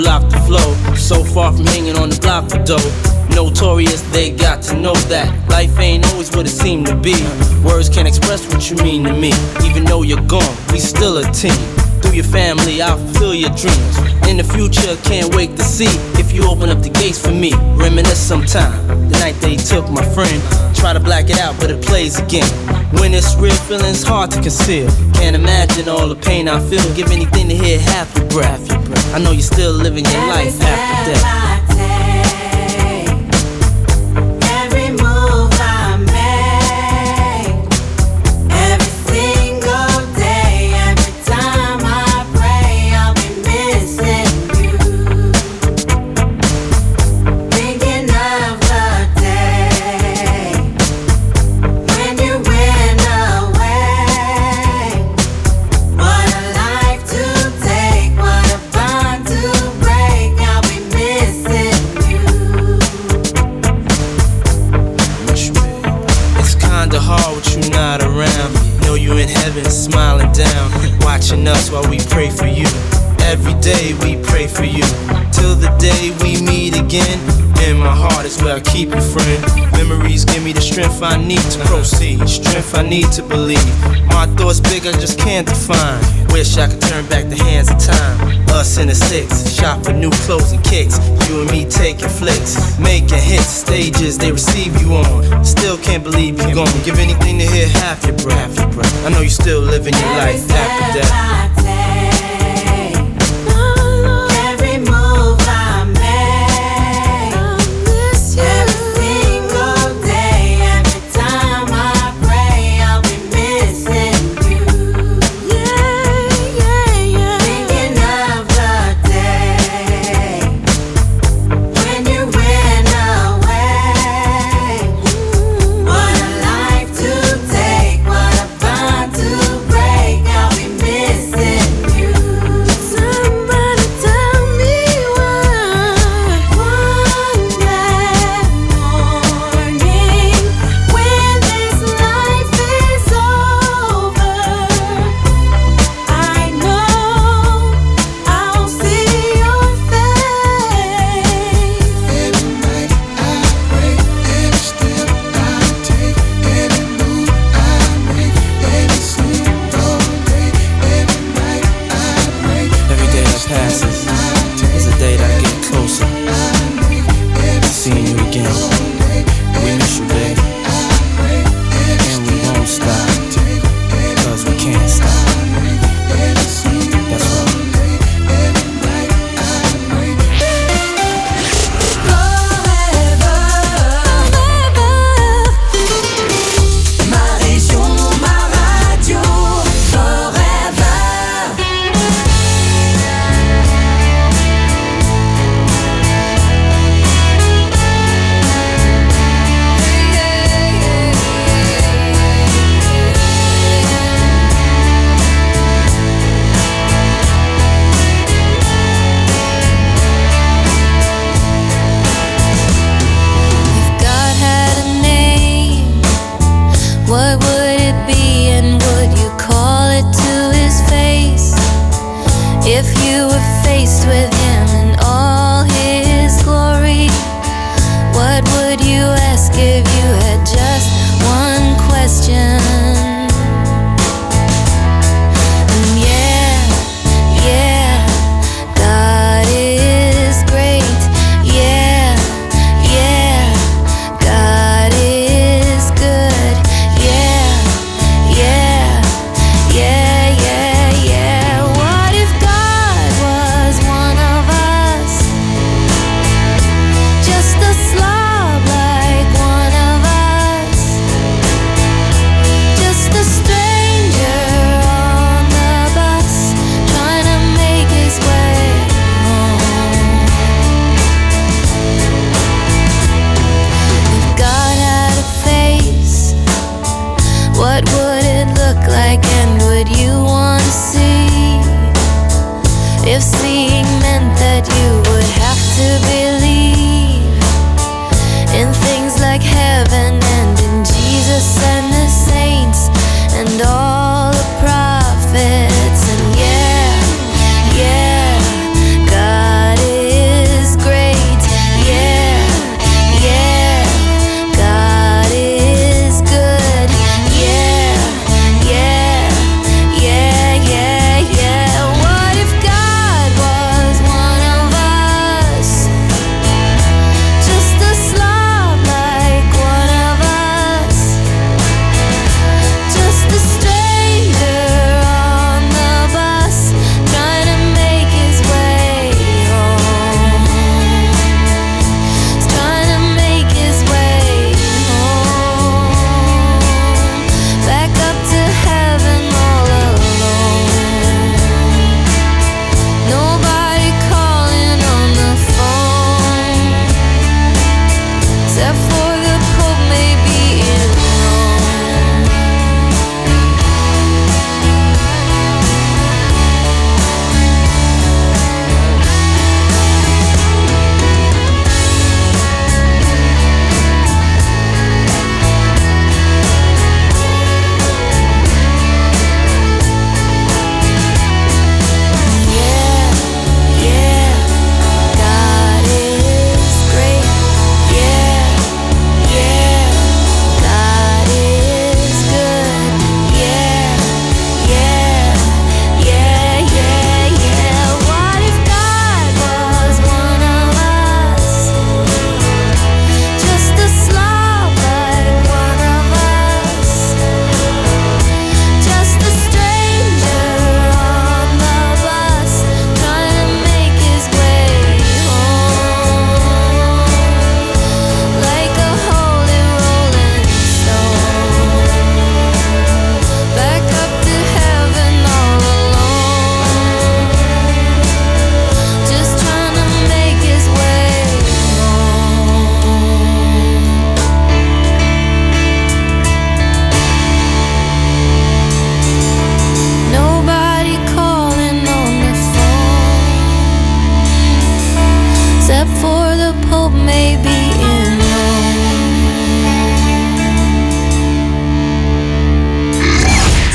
off the flow. So far from hanging on the block for dough. Notorious, they got to know that life ain't always what it seemed to be. Words can't express what you mean to me. Even though you're gone, we still a team. Through your family, I'll fulfill your dreams. In the future, can't wait to see if you open up the gates for me. Reminisce sometime, the night they took my friend. Try to black it out, but it plays again. When it's real, feeling's hard to conceal. Can't imagine all the pain I feel. Give anything to hear half your breath. I know you're still living your life after death. Smiling down, watching us while we pray for you. Every day we pray for you, till the day we meet again. In my heart is where I keep you, friend. Memories give me the strength I need to proceed, strength I need to believe. My thoughts big, I just can't define. Wish I could turn back the hands of time. Us in the six, shop for new clothes and kicks. You and me taking flicks, making hits, stages they receive you on. Still can't believe you're gone. Give anything to hear half your breath. I know you're still living your life after death. Just a slob like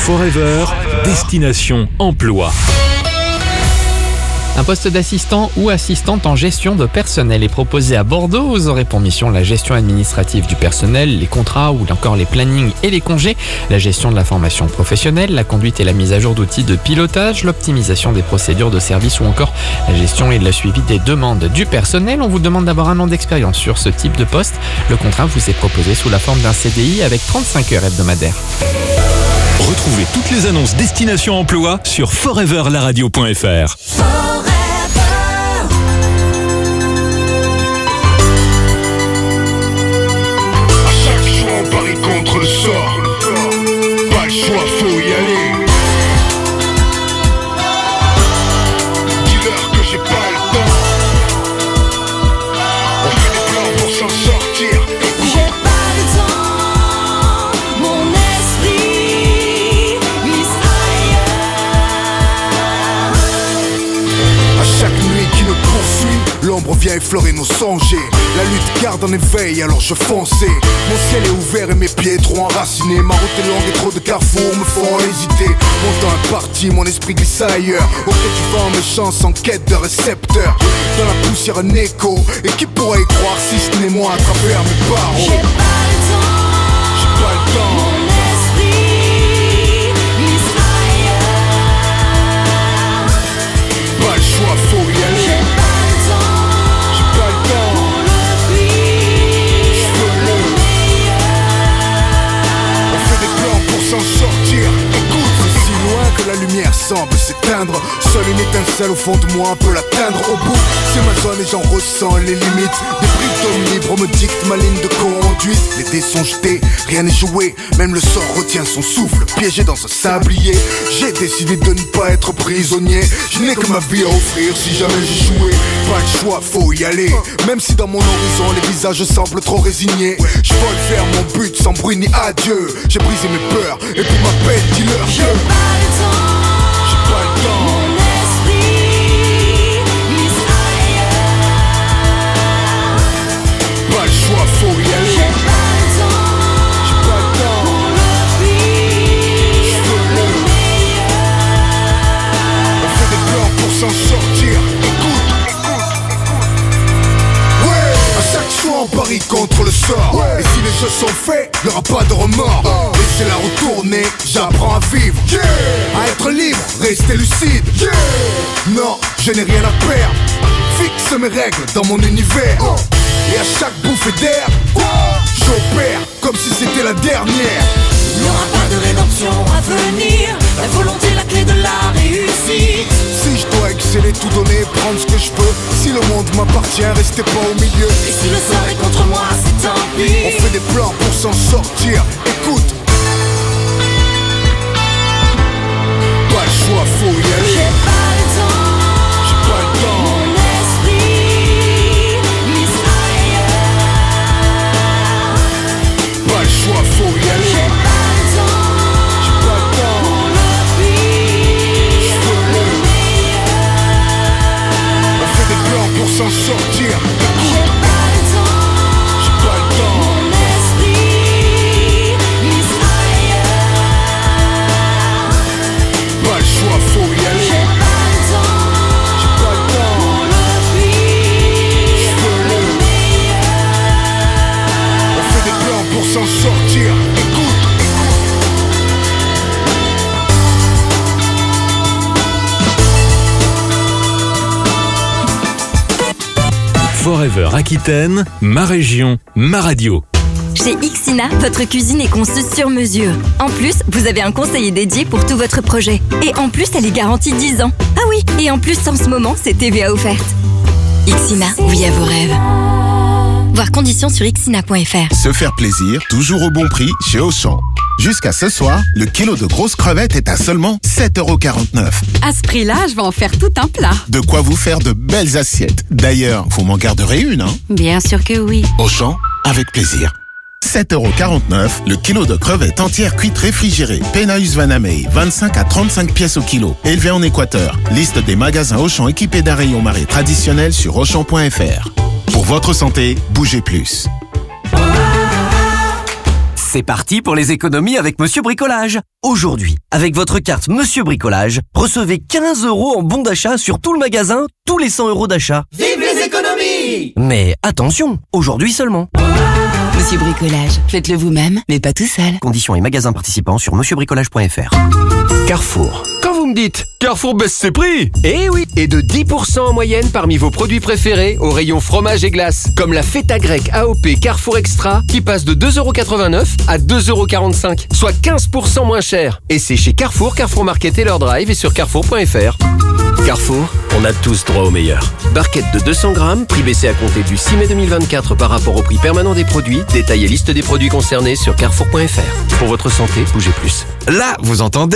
Forever, destination emploi. Un poste d'assistant ou assistante en gestion de personnel est proposé à Bordeaux. Vous aurez pour mission la gestion administrative du personnel, les contrats ou encore les plannings et les congés, la gestion de la formation professionnelle, la conduite et la mise à jour d'outils de pilotage, l'optimisation des procédures de service ou encore la gestion et le suivi des demandes du personnel. On vous demande d'avoir un an d'expérience sur ce type de poste. Le contrat vous est proposé sous la forme d'un CDI avec 35 heures hebdomadaires. Retrouvez toutes les annonces destination emploi sur foreverlaradio.fr. Contre le sort, pas le choix, faut y aller. Dis-leur que j'ai pas le temps. On fait des plans pour s'en sortir. J'ai pas le temps, mon esprit glisse ailleurs. À chaque nuit qui nous poursuit, l'ombre vient effleurer nos songes. La lutte garde en éveil, alors je fonçais. Mon ciel est ouvert et mes pieds trop enracinés. Ma route est longue et trop de carrefours me font hésiter. Mon temps est parti, mon esprit glisse ailleurs. Auprès du vent mes chances en quête de récepteurs. Dans la poussière un écho, et qui pourrait y croire si ce n'est moi à travers mes barreaux. J'ai pas le temps, j'ai pas le temps. mon esprit glisse ailleurs. Pas le choix, faut y aller. J'ai pas le temps, j'ai pas le temps. pour le pire, le meilleur. On fait des plans pour s'en sortir. Écoute, c'est si loin que la lumière semble s'éteindre. Seule une étincelle au fond de moi peut l'atteindre. Au bout, c'est ma zone et j'en ressens les limites. Des briques d'homme libre me dictent ma ligne de conduite. Les dés sont jetés, rien n'est joué. Même le sort retient son souffle, piégé dans un sablier. J'ai décidé de ne pas être prisonnier. Je n'ai que ma vie à offrir si jamais j'échouais. Pas le choix, faut y aller. Même si dans mon horizon les visages semblent trop résignés. Je vole vers mon but sans bruit ni adieu. J'ai brisé mes peurs et pour ma peine, dis-leur J'ai pas le temps, j'ai pas le temps. mon esprit glisse ailleurs. Pas le choix, faut y aller. J'ai pas le temps, J'ai pas le temps. pour le pire, le meilleur. On fait des plans pour s'en sortir. Écoute, ouais. À chaque choix on parie contre le sort. Et si les jeux sont faits, y'aura pas de remords. Laissez-la retourner, j'apprends à vivre. À être libre, rester lucide. Non, je n'ai rien à perdre. Fixe mes règles dans mon univers. Et à chaque bouffée d'air, j'opère comme si c'était la dernière. Il n'y aura pas de rédemption à venir. La volonté est la clé de la réussite. Si je dois exceller, tout donner, prendre ce que je peux. Si le monde m'appartient, restez pas au milieu. Et si le sort est contre moi, c'est tant pis. On fait des plans pour s'en sortir. Écoute, pas le choix, faut y aller. J'ai pas le temps, J'ai pas le temps. mon esprit glisse ailleurs. Pas le choix, faut y aller. J'ai pas le temps, J'ai pas le temps. pour le pire, le meilleur. On fait des plans pour s'en sortir. J'ai pas le temps, J'ai pas le temps. mon esprit glisse ailleurs. Pas le choix, faut y aller. J'ai pas le temps, J'ai pas le temps. pour le pire, le meilleur. On fait des plans pour s'en sortir. Écoute, Forever Aquitaine, ma région, ma radio. Chez Ixina, votre cuisine est conçue sur mesure. En plus, vous avez un conseiller dédié pour tout votre projet. Et en plus, elle est garantie 10 ans. Ah oui, et en plus, en ce moment, c'est TVA offerte. Ixina, oui à vos rêves. Voir conditions sur ixina.fr. Se faire plaisir, toujours au bon prix chez Auchan. Jusqu'à ce soir, le kilo de grosses crevettes est à seulement 7,49 €. À ce prix-là, je vais en faire tout un plat. De quoi vous faire de belles assiettes. D'ailleurs, vous m'en garderez une, hein? Bien sûr que oui. Auchan, avec plaisir. 7,49 € le kilo de crevettes entières cuites réfrigérées. Penaeus Vanamei, 25 à 35 pièces au kilo. Élevé en Équateur. Liste des magasins Auchan équipés d'un rayon marée traditionnel sur Auchan.fr. Pour votre santé, bougez plus. C'est parti pour les économies avec Monsieur Bricolage. Aujourd'hui, avec votre carte Monsieur Bricolage, recevez 15 € en bon d'achat sur tout le magasin, tous les 100 € d'achat. Vive les économies! Mais attention, aujourd'hui seulement. Monsieur Bricolage, faites-le vous-même, mais pas tout seul. Conditions et magasins participants sur monsieurbricolage.fr. Carrefour. Quand vous me dites Carrefour baisse ses prix, eh oui, et de 10% en moyenne parmi vos produits préférés au rayon fromage et glace, comme la feta grecque AOP Carrefour Extra qui passe de 2,89 € à 2,45 €, soit 15% moins cher. Et c'est chez Carrefour, Carrefour Market et leur drive et sur carrefour.fr. Carrefour, on a tous droit au meilleur. Barquette de 200 grammes, prix baissé à compter du 6 mai 2024 par rapport au prix permanent des produits. Détail et liste des produits concernés sur carrefour.fr. Pour votre santé, bougez plus. Là, vous entendez ?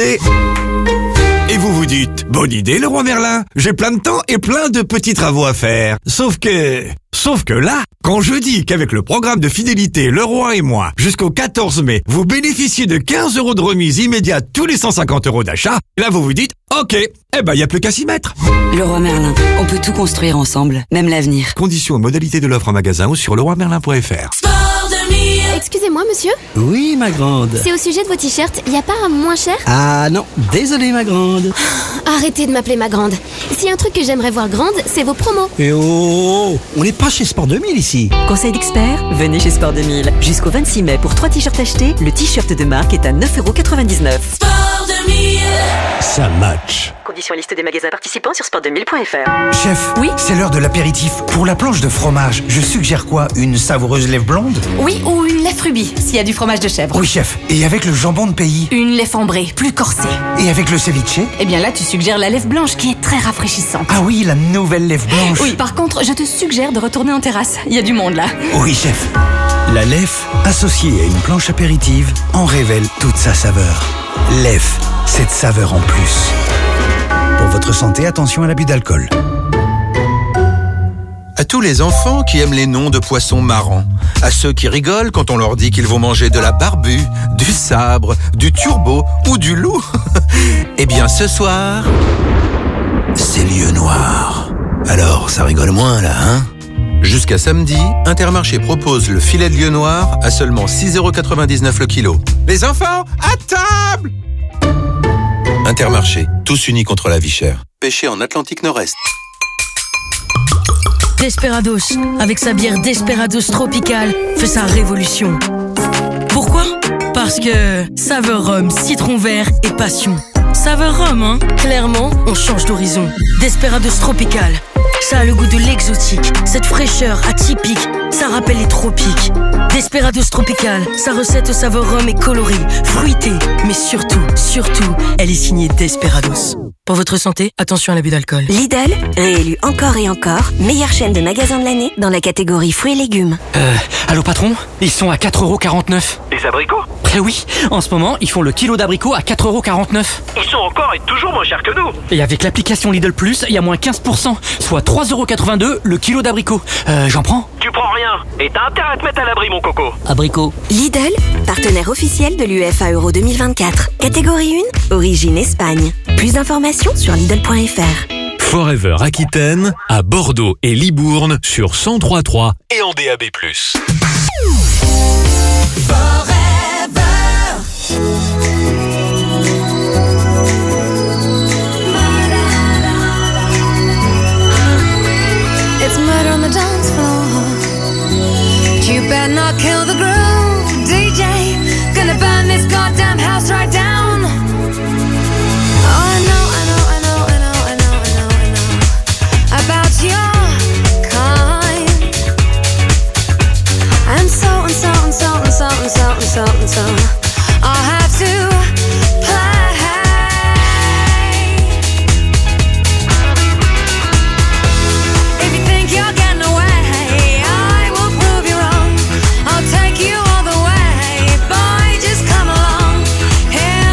Et vous vous dites, bonne idée Leroy Merlin, j'ai plein de temps et plein de petits travaux à faire. Sauf que là, quand je dis qu'avec le programme de fidélité Leroy et moi, jusqu'au 14 mai, vous bénéficiez de 15 € de remise immédiate tous les 150 € d'achat, là vous vous dites, ok, y a plus qu'à s'y mettre. Leroy Merlin, on peut tout construire ensemble, même l'avenir. Conditions et modalités de l'offre en magasin ou sur leroymerlin.fr. Excusez-moi, monsieur. Oui, ma grande. C'est au sujet de vos t-shirts, y a pas un moins cher? Ah non, désolé, ma grande. Arrêtez de m'appeler ma grande. S'il y a un truc que j'aimerais voir grande, c'est vos promos. Et oh, on n'est pas chez Sport 2000 ici. Conseil d'expert, venez chez Sport 2000. Jusqu'au 26 mai, pour 3 t-shirts achetés, le t-shirt de marque est à 9,99 €. Sport 2000. Ça match. Conditions et liste des magasins participants sur sport2000.fr. Chef, oui, c'est l'heure de l'apéritif. Pour la planche de fromage, je suggère quoi? Une savoureuse lèvre blonde? Oui, ou une lèvre rubis, s'il y a du fromage de chèvre. Oui, chef. Et avec le jambon de pays? Une lèvre ambrée, plus corsée. Et avec le ceviche? Eh bien là, tu suggères la lèvre blanche qui est très rafraîchissante. Ah oui, la nouvelle lèvre blanche. Oui, par contre, je te suggère de retourner en terrasse. Il y a du monde là. Oui, chef. La lèvre, associée à une planche apéritive, en révèle toute sa saveur. Lèvre, cette saveur en plus. Pour votre santé, attention à l'abus d'alcool. À tous les enfants qui aiment les noms de poissons marrants, à ceux qui rigolent quand on leur dit qu'ils vont manger de la barbue, du sabre, du turbo ou du loup, eh bien ce soir, c'est lieu noir. Alors ça rigole moins là, hein? Jusqu'à samedi, Intermarché propose le filet de lieu noir à seulement 6,99 € le kilo. Les enfants, à table! Intermarché, tous unis contre la vie chère. Pêché en Atlantique Nord-Est. Desperados, avec sa bière Desperados Tropical, fait sa révolution. Pourquoi? Parce que saveur rhum, citron vert et passion. Saveur rhum, hein? Clairement, on change d'horizon. Desperados Tropical, ça a le goût de l'exotique. Cette fraîcheur atypique, ça rappelle les tropiques. Desperados Tropical, sa recette au saveur rhum est colorée, fruitée, mais surtout, elle est signée Desperados. Pour votre santé, attention à l'abus d'alcool. Lidl, réélu encore et encore, meilleure chaîne de magasins de l'année dans la catégorie fruits et légumes. Allô patron? Ils sont à 4,49 €. Les abricots? Oui, en ce moment, ils font le kilo d'abricots à 4,49 €. Ils sont encore et toujours moins chers que nous. Et avec l'application Lidl Plus, il y a moins 15%, soit 3,82 € le kilo d'abricots. J'en prends? Tu prends rien. Et t'as intérêt à te mettre à l'abri, mon coco. Abricots. Lidl, partenaire officiel de l'UEFA Euro 2024. Catégorie 1, origine Espagne. Plus d'informations sur Lidl.fr. Forever Aquitaine, à Bordeaux et Libourne sur 103.3 et en DAB+. It's murder on the dance floor. You better not kill the groove, DJ. Gonna burn this goddamn house right down. Oh, I know about your kind. And so I'll have to play. If you think you're getting away, I will prove you wrong. I'll take you all the way. Boy, just come along. Here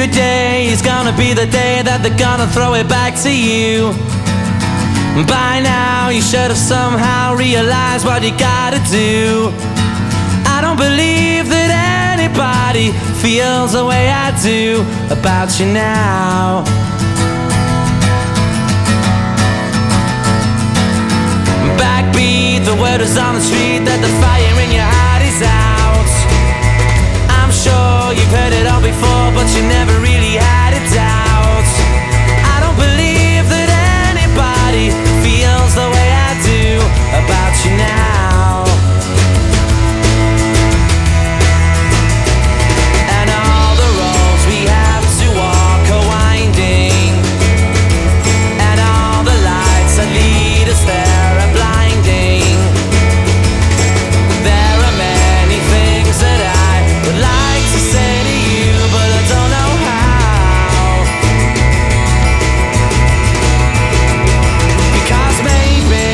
Today is gonna be the day that they're gonna throw it back to you. By now you should have somehow realized what you gotta do. I don't believe that anybody feels the way I do about you now. Backbeat, the word is on the street that the fire in your heart is out. I'm sure you've heard it all before, but you never really had a doubt. I don't believe that anybody feels the way I do about you now. And all the roads we have to walk are winding, and all the lights that lead us there are blinding. There are many things that I would like to say to you, but I don't know how. Because maybe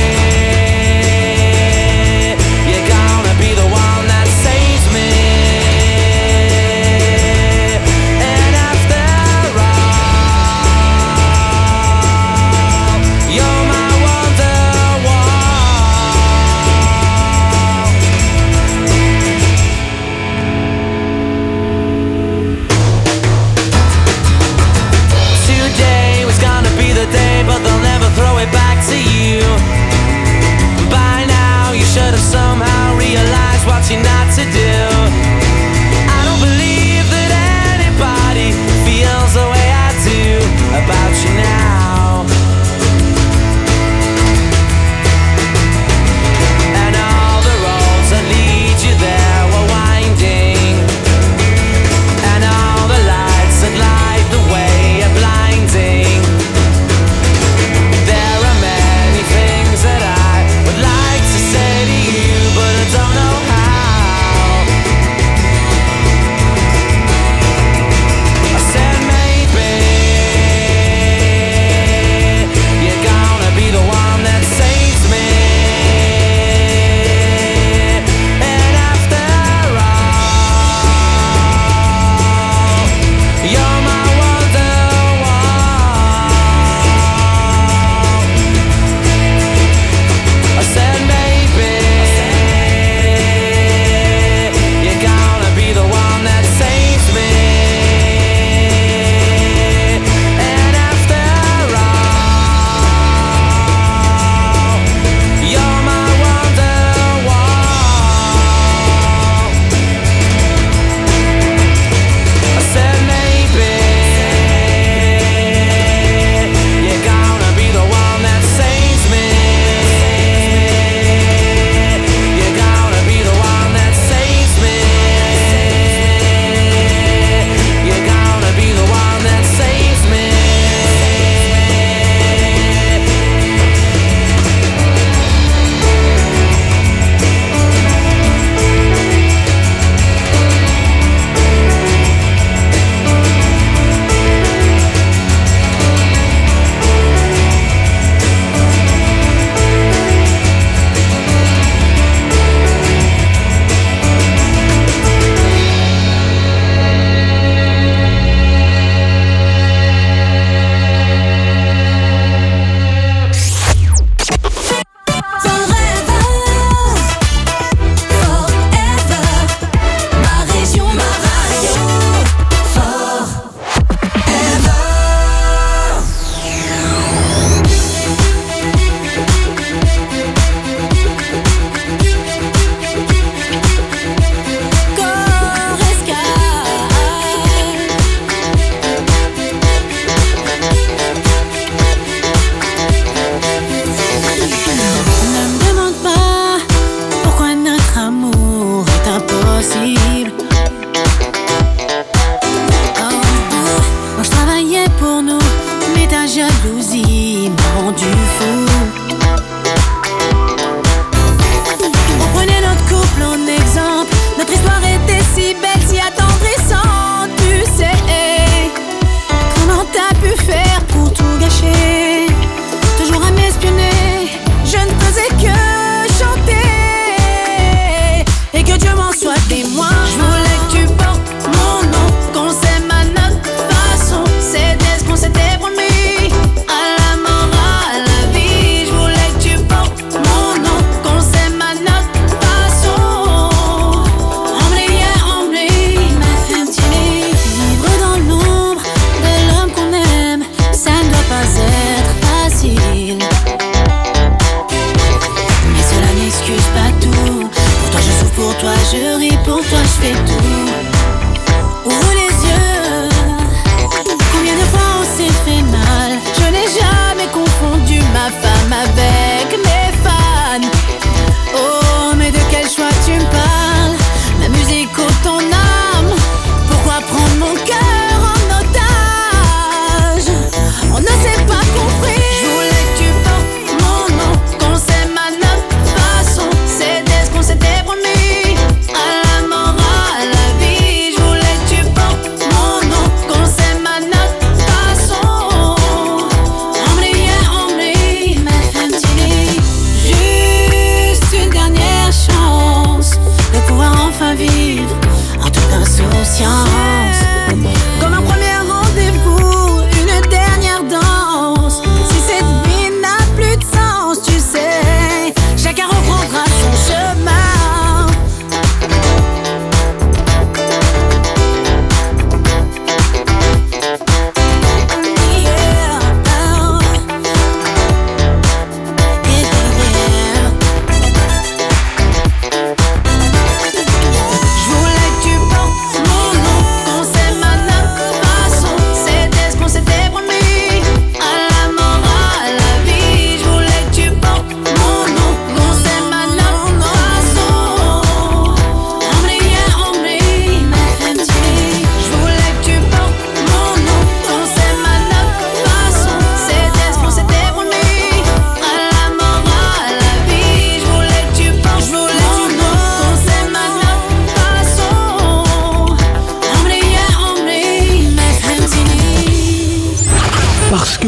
you're gonna be the one that saves me. And after all, you're my Wonderwall. Today was gonna be the day, but they'll never throw it back to you. By now you should have somehow realized what you're not to do. I don't believe that anybody feels the way I do about you now. And all the roads that lead you there were winding, and all the lights that light the way are blinding. There are many things that I would like to say to you, but I don't know how. I said maybe you're gonna be the one that saves me. And after all, you're my Wonderwall. I said maybe you're gonna be the one that saves me. And after all, you're my Wonderwall. I said maybe you're gonna be the one that saves me. You're gonna be the one that saves me. You're gonna be the one that saves me. Ma région, ma radio. Ne me demande pas pourquoi notre amour est impossible. Quand je travaillais pour nous, mais ta jalousie m'a rendu fou. On prenait notre couple en exemple. Notre histoire était si belle, si attendrissante. Tu sais, comment t'as pu faire pour tout gâcher? Toujours à m'espionner, je ne faisais que chanter. Et que Dieu m'en soit témoin. Je voulais que tu portes mon nom, qu'on s'aime à notre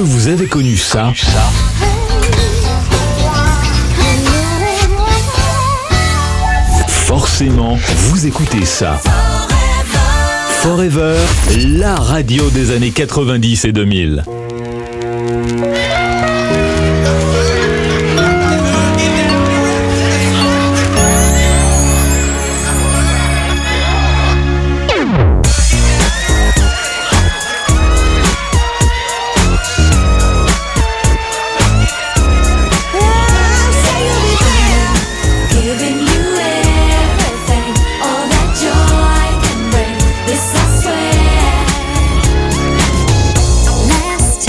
vous avez connu ça? Forcément, vous écoutez ça. Forever, la radio des années 90 et 2000. Last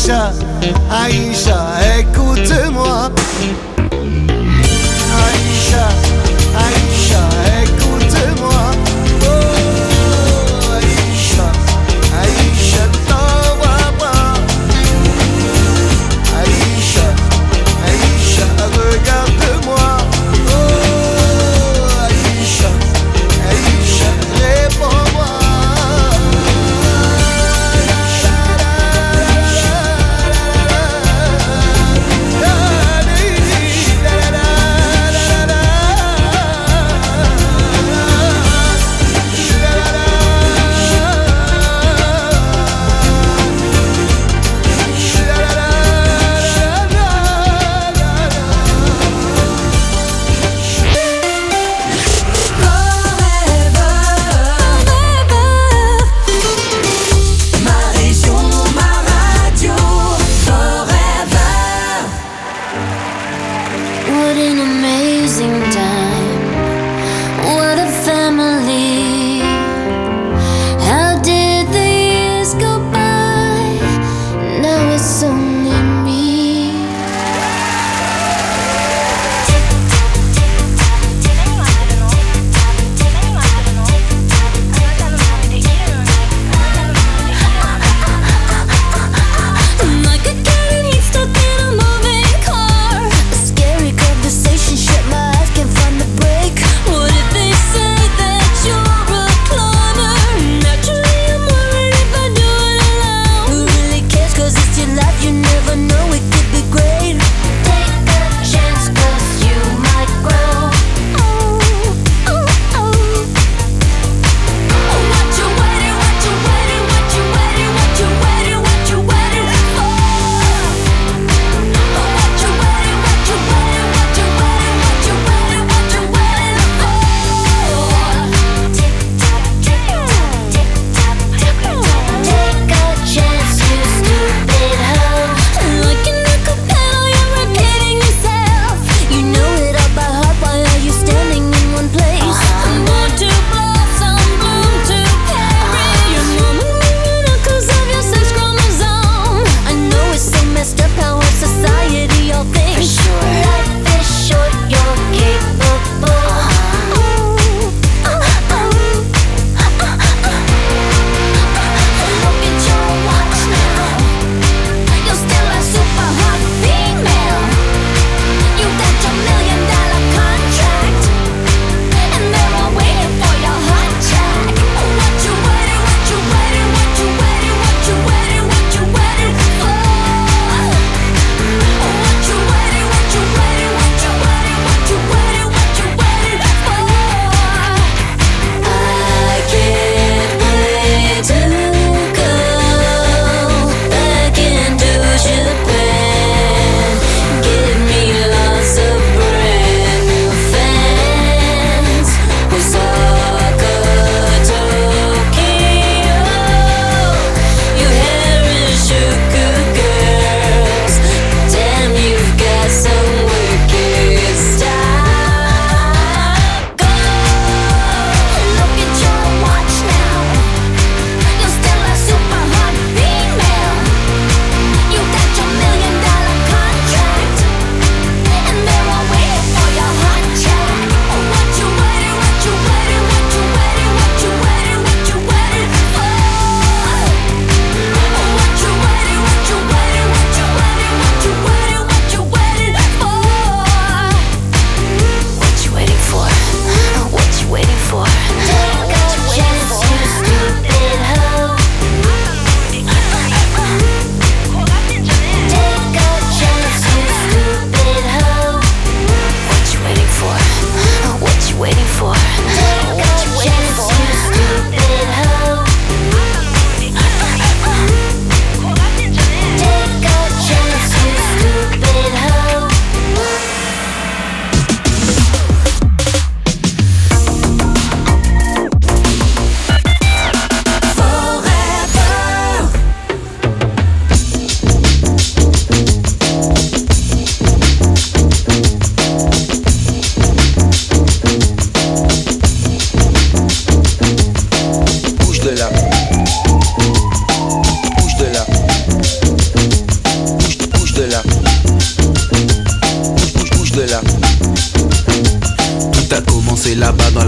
Aïcha, Aïcha, écoute-moi. Aïcha, Aïcha, écoute-moi. Oh, Aïcha, Aïcha, t'envoie pas. Aïcha, Aïcha, regarde-moi. Oh, Aïcha, Aïcha, réponds-moi.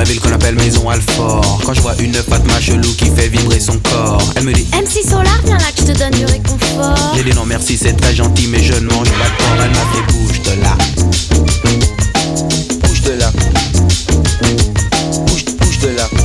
ville qu'on appelle Maison Alfort. Quand je vois une Fatma chelou qui fait vibrer son corps, elle me dit MC Solar, viens là que je te donne du réconfort. J'ai dit non merci, c'est très gentil, mais je ne mange pas de porc. Elle m'a fait bouge de là. Bouge de là. Bouge de là.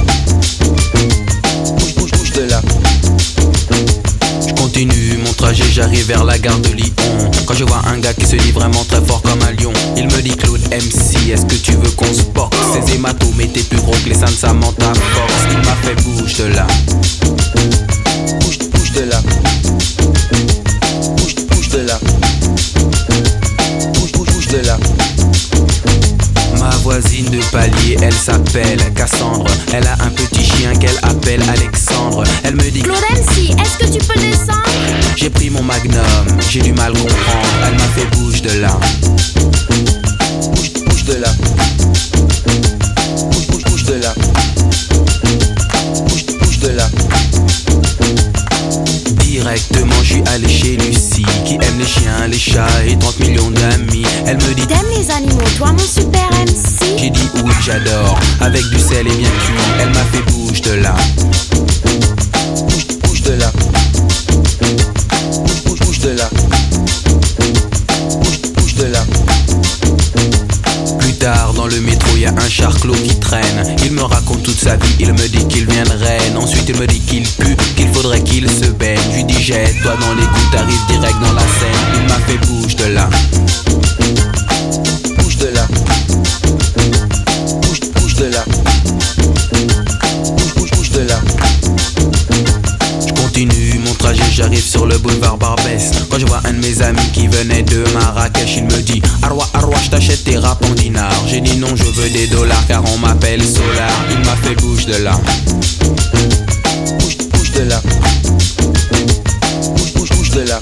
Bouge de là. Je continue mon trajet, j'arrive vers la gare de Lyon. Quand je vois un gars qui se dit vraiment très fort comme un lion, il me dit Claude MC, est-ce que tu veux qu'on se boxe? Ces hématomes étaient plus gros que les seins de Samantha Fox. Il m'a fait bouge de là. Bouge de là. Bouge de là. Bouge de là. Ma voisine de palier, elle s'appelle Cassandre. Elle a un petit chien qu'elle appelle Alexandre. Elle me dit Claude MC, est-ce que tu peux descendre? J'ai pris mon magnum, j'ai du mal comprendre. Elle m'a fait bouge de là. Bouge de là. Bouge de là. Bouge de là. Directement je suis allé chez Lucie, qui aime les chiens, les chats et 30 millions d'amis. Elle me dit t'aimes les animaux, toi mon super MC? J'ai dit oui j'adore, avec du sel et bien cuit. Elle m'a fait bouge de là. Bouge de là. Bouge de là. Bouge de là. Plus tard dans le métro y a un charclot qui traîne. Il me raconte toute sa vie, il me dit qu'il vient de Rennes. Ensuite il me dit qu'il pue, qu'il faudrait qu'il se baigne. Je lui dis jette-toi dans l'écoute, t'arrives direct dans la Seine. Il m'a fait bouge de là. Bouge de là. Bouge de là. Bouge de là. Je continue mon trajet, j'arrive sur le boulevard Barbès. Quand je vois un de mes amis qui venait de Marrakech, il me dit Arwa, je t'achète tes rap en dinars. J'ai dit non, je veux des dollars car on m'appelle Solar. Il m'a fait bouge de là. Bouge de là. Bouge de là.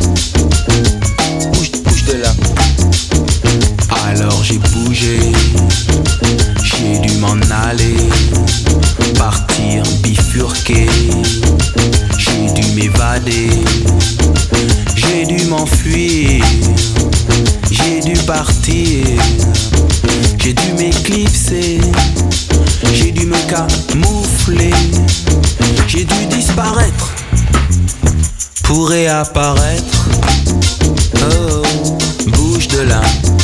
Bouge de là. Alors j'ai bougé, j'ai dû m'en aller, partir bifurquer. J'ai dû m'évader, j'ai dû m'enfuir, j'ai dû partir, j'ai dû m'éclipser, j'ai dû me camoufler, j'ai dû disparaître pour réapparaître. Oh, bouge de là,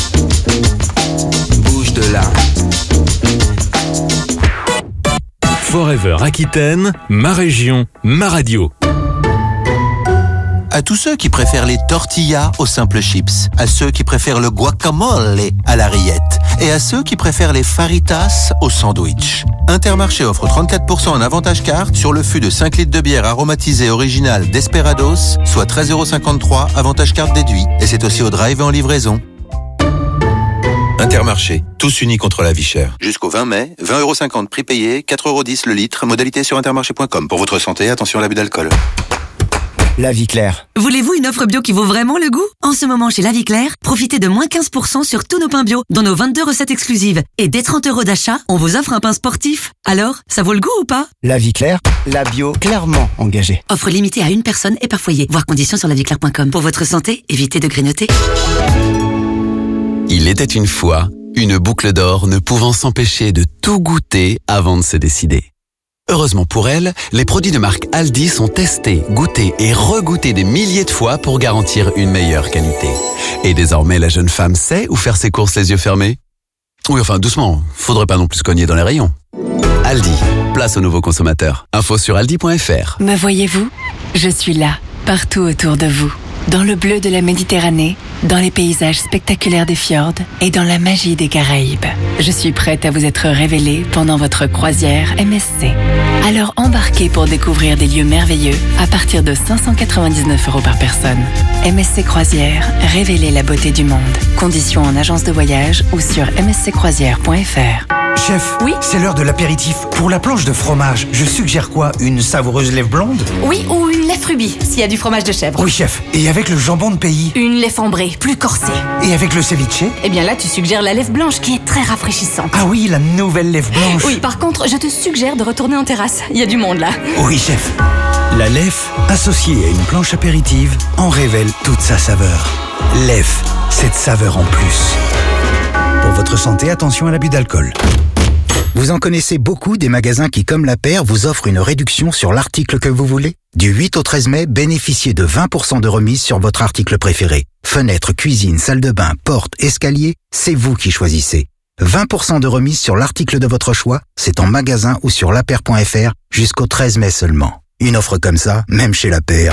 bouge de là. Forever Aquitaine, ma région, ma radio. À tous ceux qui préfèrent les tortillas aux simples chips, à ceux qui préfèrent le guacamole à la rillette et à ceux qui préfèrent les faritas au sandwich. Intermarché offre 34% en avantage carte sur le fût de 5 litres de bière aromatisée originale Desperados, soit 13,53 €, avantage carte déduit. Et c'est aussi au drive et en livraison. Intermarché, tous unis contre la vie chère. Jusqu'au 20 mai, 20,50 € prix payé, 4,10 € le litre, modalité sur intermarché.com. Pour votre santé, attention à l'abus d'alcool. La Vie Claire. Voulez-vous une offre bio qui vaut vraiment le goût? En ce moment, chez La Vie Claire, profitez de moins 15% sur tous nos pains bio, dans nos 22 recettes exclusives. Et dès 30 € d'achat, on vous offre un pain sportif. Alors, ça vaut le goût ou pas? La Vie Claire, la bio clairement engagée. Offre limitée à une personne et par foyer. Voir conditions sur laviclaire.com. Pour votre santé, évitez de grignoter. Il était une fois une boucle d'or ne pouvant s'empêcher de tout goûter avant de se décider. Heureusement pour elle, les produits de marque Aldi sont testés, goûtés et regoûtés des milliers de fois pour garantir une meilleure qualité. Et désormais, la jeune femme sait où faire ses courses les yeux fermés. Oui, enfin, doucement, faudrait pas non plus se cogner dans les rayons. Aldi, place aux nouveaux consommateurs. Info sur aldi.fr. Me voyez-vous? Je suis là, partout autour de vous. Dans le bleu de la Méditerranée, dans les paysages spectaculaires des fjords et dans la magie des Caraïbes. Je suis prête à vous être révélée pendant votre croisière MSC. Alors embarquez pour découvrir des lieux merveilleux à partir de 599 € par personne. MSC Croisière, révélez la beauté du monde. Conditions en agence de voyage ou sur msccroisière.fr. Chef, oui, c'est l'heure de l'apéritif. Pour la planche de fromage, je suggère quoi? Une savoureuse lèvre blonde? Oui, ou une lèvre rubis, s'il y a du fromage de chèvre. Oui, chef. Et avec le jambon de pays? Une lèvre ambrée, plus corsée. Et avec le ceviche? Eh bien là, tu suggères la lèvre blanche, qui est très rafraîchissante. Ah oui, la nouvelle lèvre blanche. Oui, par contre, je te suggère de retourner en terrasse. Il y a du monde là. Oui, chef. La Lef, associée à une planche apéritive, en révèle toute sa saveur. Lef, cette saveur en plus. Pour votre santé, attention à l'abus d'alcool. Vous en connaissez beaucoup des magasins qui, comme La Paire, vous offrent une réduction sur l'article que vous voulez? Du 8 au 13 mai, bénéficiez de 20% de remise sur votre article préféré. Fenêtre, cuisine, salle de bain, porte, escalier, c'est vous qui choisissez. 20% de remise sur l'article de votre choix, c'est en magasin ou sur lapaire.fr jusqu'au 13 mai seulement. Une offre comme ça, même chez La Paire,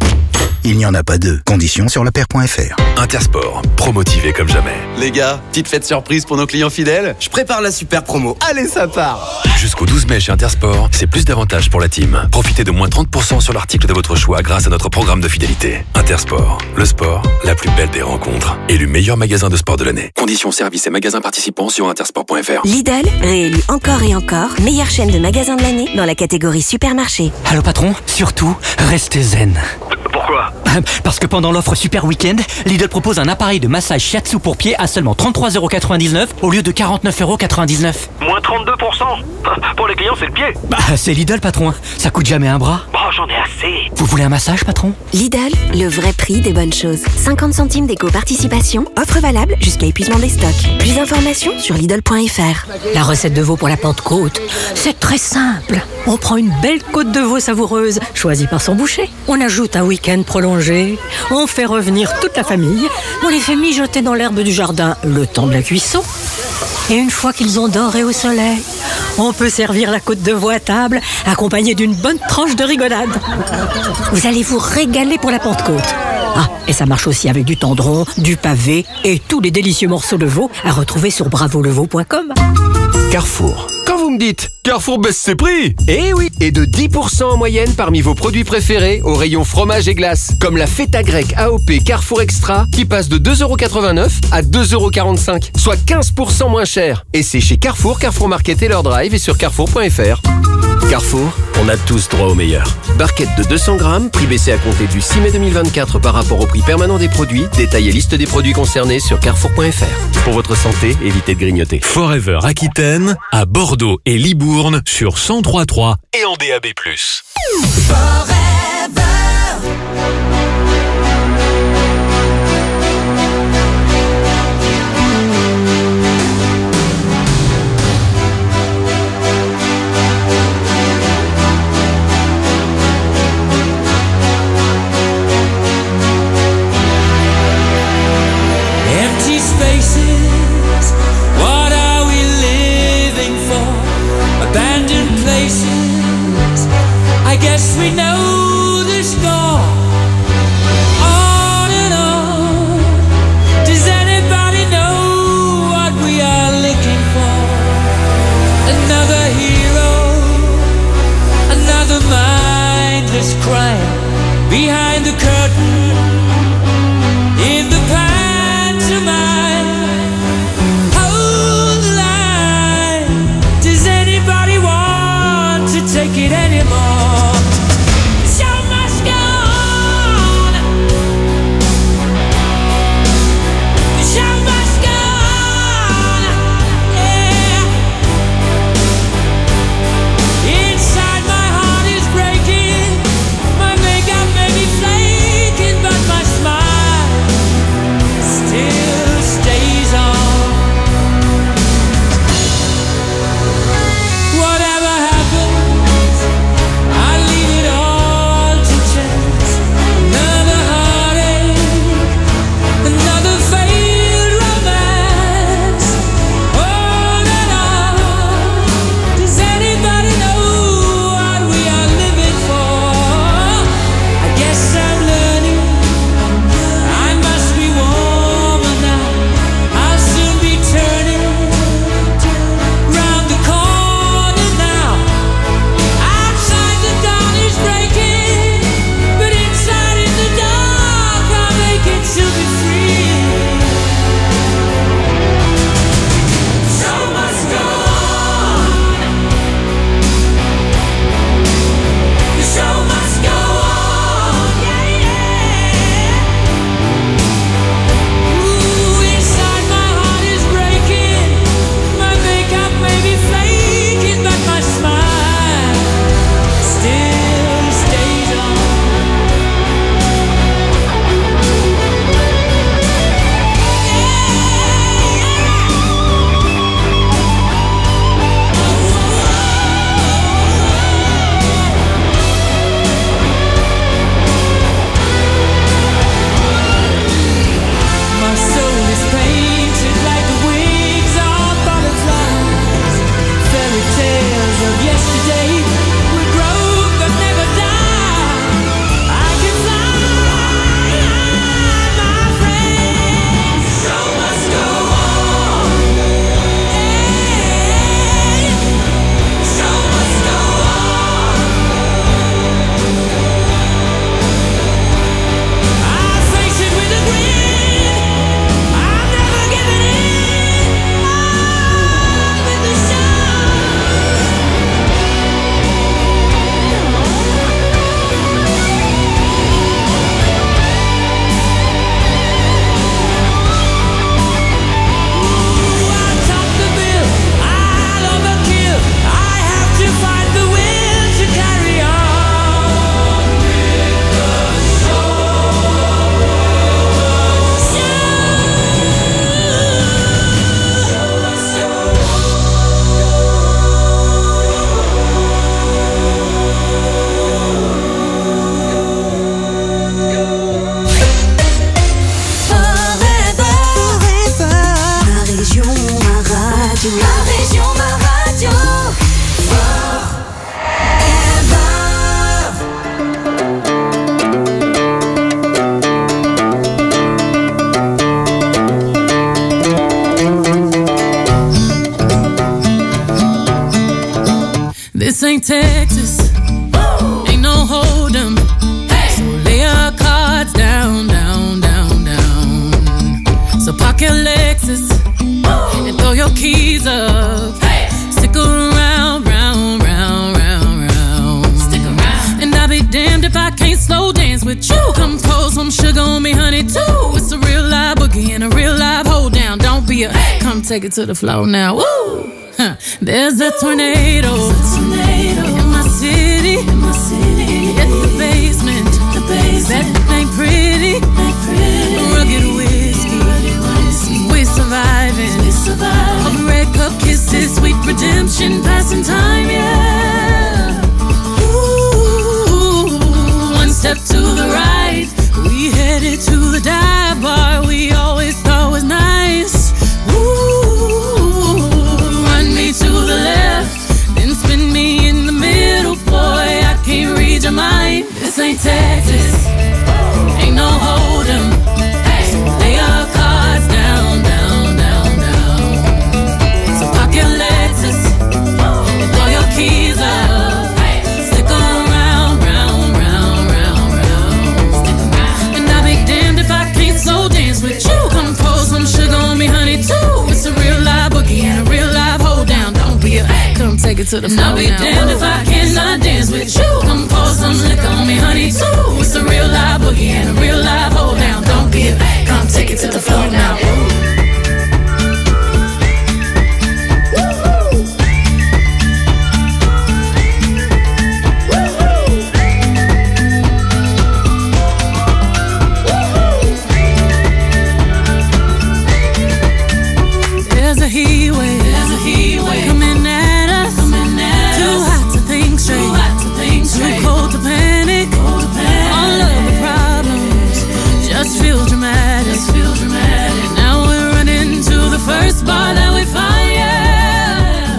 il n'y en a pas deux. Conditions sur lapaire.fr. Intersport, promotivé comme jamais. Les gars, petite fête surprise pour nos clients fidèles. Je prépare la super promo. Allez, ça part. Jusqu'au 12 mai chez Intersport, c'est plus d'avantages pour la team. Profitez de moins 30% sur l'article de votre choix grâce à notre programme de fidélité. Intersport, le sport, la plus belle des rencontres. Élu meilleur magasin de sport de l'année. Conditions, services et magasins participants sur intersport.fr. Lidl, réélu encore et encore, meilleure chaîne de magasins de l'année dans la catégorie supermarché. Allô patron, surtout, restez zen. Pourquoi? Parce que pendant l'offre Super Week-end, Lidl propose un appareil de massage shiatsu pour pied à seulement 33,99€ au lieu de 49,99€. Moins 32%. Pour les clients, c'est le pied. Bah, c'est Lidl, patron. Ça coûte jamais un bras. Oh, j'en ai assez. Vous voulez un massage, patron? Lidl, le vrai prix des bonnes choses. 50 centimes d'éco-participation, offre valable jusqu'à épuisement des stocks. Plus d'informations sur Lidl.fr. La recette de veau pour la Pentecôte, c'est très simple. On prend une belle côte de veau savoureuse, choisie par son boucher. On ajoute un week-end prolongé. On fait revenir toute la famille. On les fait mijoter dans l'herbe du jardin le temps de la cuisson. Et une fois qu'ils ont doré au soleil, on peut servir la côte de veau à table, accompagnée d'une bonne tranche de rigolade. Vous allez vous régaler pour la Pentecôte. Ah, et ça marche aussi avec du tendron, du pavé et tous les délicieux morceaux de veau à retrouver sur bravoleveau.com. Carrefour. Quand vous me dites Carrefour baisse ses prix, eh oui, et de 10% en moyenne parmi vos produits préférés au rayon fromage et glace, comme la feta grecque AOP Carrefour Extra qui passe de 2,89€ à 2,45€, soit 15% moins cher. Et c'est chez Carrefour, Carrefour Market et leur drive et sur carrefour.fr. Carrefour, on a tous droit au meilleur. Barquette de 200 grammes, prix baissé à compter du 6 mai 2024 par rapport au prix permanent des produits. Détail et liste des produits concernés sur carrefour.fr. Pour votre santé, évitez de grignoter. Forever Aquitaine, à Bordeaux et Libourne sur 103.3 et en DAB+. Empty spaces, what are we living for? Abandoned places, I guess we know the score. On and on, does anybody know what we are looking for? Another hero, another mindless crime behind the curtain, in the pantomime. Hold the line, does anybody want to take it anymore? The show must go on. The show must go on. Yeah. Inside my heart is breaking, my makeup may be flaking, but my ain't Texas. Ain't no hold 'em. So lay your cards down, down, down, down. So park your Lexus and throw your keys up. Stick around, round, round, round, round. Stick around. And I'll be damned if I can't slow dance with you. Come pour some sugar on me, honey, too. It's a real live boogie and a real live hold down. Don't be a come take it to the floor now. Woo! Huh. There's a tornado in my city. At the basement. That ain't pretty. Rugged whiskey. We're surviving. A red cup kisses, sweet redemption, passing time, yeah. Ooh, one step to the right, we headed to the dive bar we always thought was nice. Ooh, run me to the left, then spin me in the middle, boy, I can't read your mind. This ain't Texas, ain't no hold 'em. So lay your cards down, down, down, down. So park your Lexus and throw your keys up. Stick around, round, round, round, round. And I'll be damned if I can't slow dance with you. Come pour some sugar on me, honey, too. It's a real live boogie and a real live hold down. Don't be a come take it to the floor. I'll be damned if I cannot dance with you. Come pour some liquor on me, honey, too. It's a real live boogie and a real live hold down. Don't be a come take it to the floor now. There's a heat wave coming at us. Too hot to think straight, too cold to panic. All of the problems just feel dramatic. Now we're running to the first bar that we find, yeah.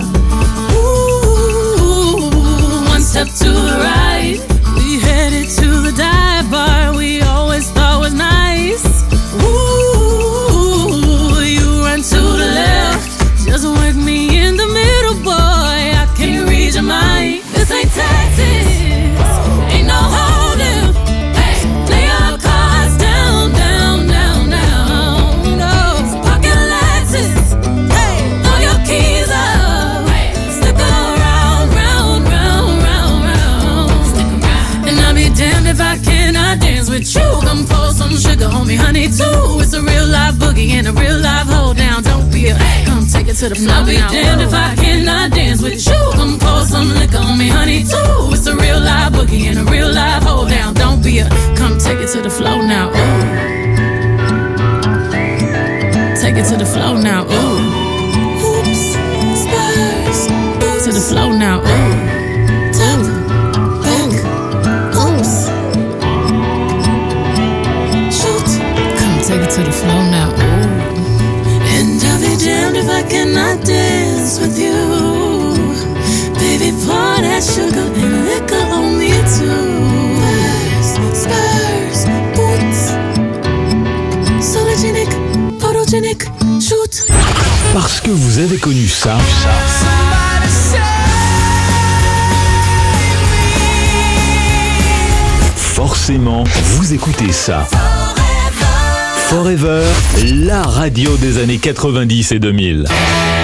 Ooh, one step to the right, we headed to the dive bar we always thought was nice. Ooh, you run to the left, just work me in the middle, boy, I can't read your mind. This ain't Texas, ain't no holding. Lay your cards down, down, down, down. No, park your Lexus, throw your keys up. Stick around, round, round, round, round. And I'll be damned if I cannot dance with you. Come pour some sugar on me, honey, too. It's a real live boogie and a real live hold down. Don't be a come take it to the floor. I'll be damned if I cannot dance with you. Come pour some liquor on me, honey, too. It's a real live boogie and a real live hold down. Don't be a come take it to the floor now. Ooh. Take it to the floor now. Ooh. Oops, Spurs. To the floor now. Ooh. Top, back, oops. Shoot. Come take it to the floor now. Ooh. And I'll be damned if I cannot dance with you. Baby, pour that sugar and liquor on me too. Spurs, boots. Sologenic, photogenic, shoot. Parce que vous avez connu ça. Forcément, vous écoutez ça. Forever, la radio des années 90 et 2000.